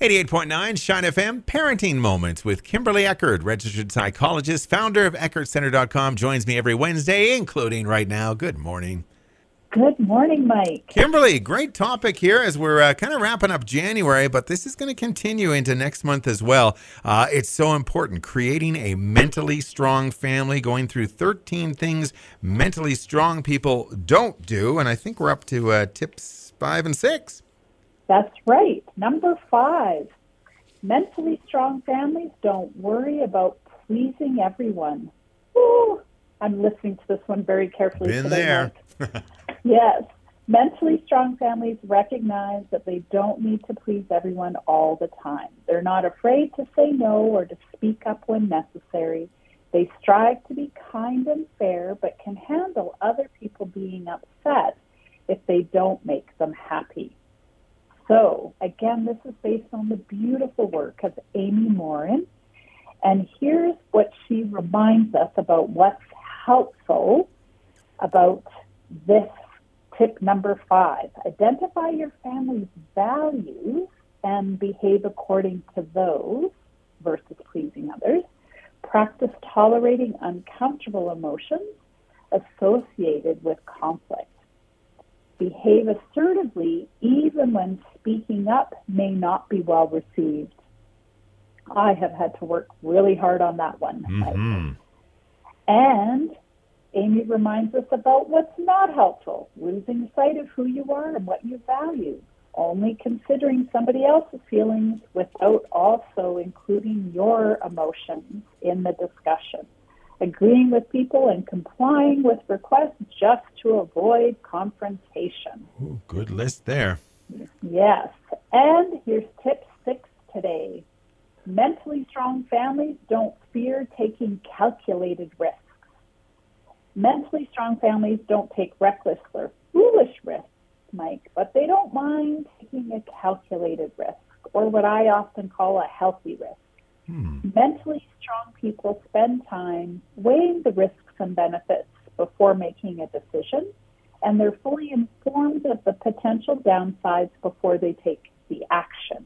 88.9 Shine FM, Parenting Moments with Kimberly Eckert, registered psychologist, founder of EckertCenter.com, joins me every Wednesday, including right now. Good morning. Good morning, Mike. Kimberly, great topic here as we're kind of wrapping up January, but this is going to continue into next month as well. It's so important, creating a mentally strong family, going through 13 things mentally strong people don't do, and I think we're up to tips 5 and 6. That's right. Number 5, mentally strong families don't worry about pleasing everyone. Ooh, I'm listening to this one very carefully. Been today, there. Mike. Yes. Mentally strong families recognize that they don't need to please everyone all the time. They're not afraid to say no or to speak up when necessary. They strive to be kind and fair, but can handle other people being upset if they don't make them happy. So, again, this is based on the beautiful work of Amy Morin. And here's what she reminds us about what's helpful about this tip number 5. Identify your family's values and behave according to those versus pleasing others. Practice tolerating uncomfortable emotions associated with conflict. Behave assertively even when speaking up may not be well received. I have had to work really hard on that one. Mm-hmm. And Amy reminds us about what's not helpful, losing sight of who you are and what you value, only considering somebody else's feelings without also including your emotions in the discussion, agreeing with people and complying with requests just to avoid confrontation. Ooh, good list there. Yes. And here's tip 6 today. Mentally strong families don't fear taking calculated risks. Mentally strong families don't take reckless or foolish risks, Mike, but they don't mind taking a calculated risk, or what I often call a healthy risk. Mentally strong people spend time weighing the risks and benefits before making a decision, and they're fully informed of the potential downsides before they take the action.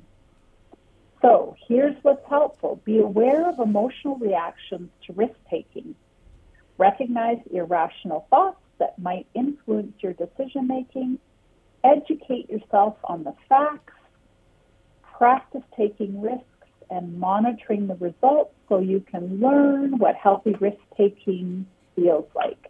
So here's what's helpful. Be aware of emotional reactions to risk-taking. Recognize irrational thoughts that might influence your decision-making. Educate yourself on the facts. Practice taking risks and monitoring the results so you can learn what healthy risk-taking feels like.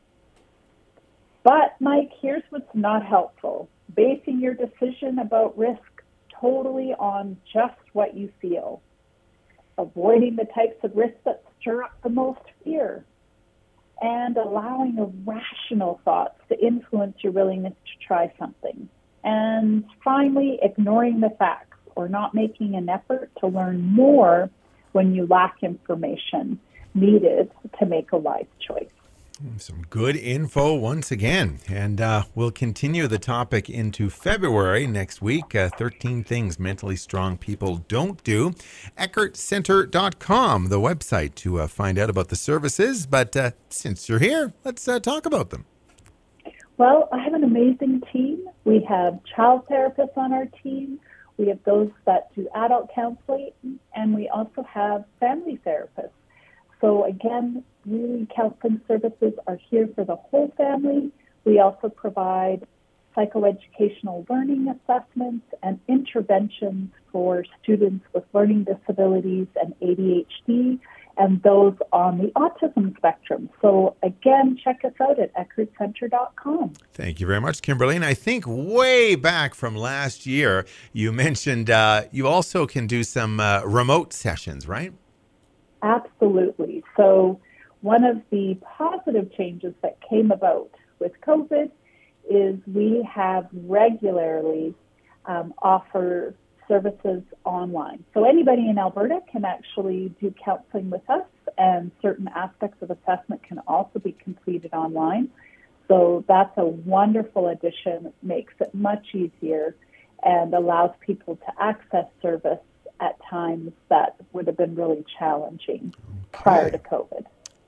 But, Mike, here's what's not helpful. Basing your decision about risk totally on just what you feel. Avoiding the types of risks that stir up the most fear. And allowing irrational thoughts to influence your willingness to try something. And finally, ignoring the facts or not making an effort to learn more when you lack information needed to make a wise choice. Some good info once again. And we'll continue the topic into February next week. 13 things mentally strong people don't do. EckertCenter.com, the website to find out about the services. But since you're here, let's talk about them. Well, I have an amazing team. We have child therapists on our team. We have those that do adult counseling, and we also have family therapists. So again, really counseling services are here for the whole family. We also provide psychoeducational learning assessments and interventions for students with learning disabilities and ADHD and those on the autism spectrum. So again, check us out at EckertCenter.com. Thank you very much, Kimberly. And I think way back from last year, you mentioned you also can do some remote sessions, right? Absolutely. So one of the positive changes that came about with COVID is we have regularly offer services online. So anybody in Alberta can actually do counseling with us, and certain aspects of assessment can also be completed online. So that's a wonderful addition, makes it much easier, and allows people to access service at times that would have been really challenging prior to COVID.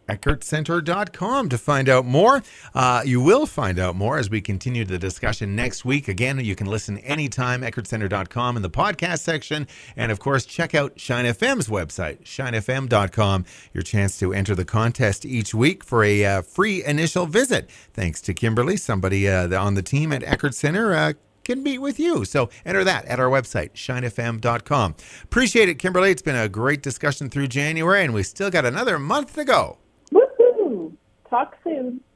EckertCenter.com to find out more. You will find out more as we continue the discussion next week. Again, you can listen anytime, EckertCenter.com in the podcast section. And of course, check out Shine FM's website, ShineFM.com. Your chance to enter the contest each week for a free initial visit. Thanks to Kimberly, somebody on the team at Eckert Center can meet with you. So enter that at our website, ShineFM.com. Appreciate it, Kimberly. It's been a great discussion through January, and we still got another month to go. Woohoo! Talk soon.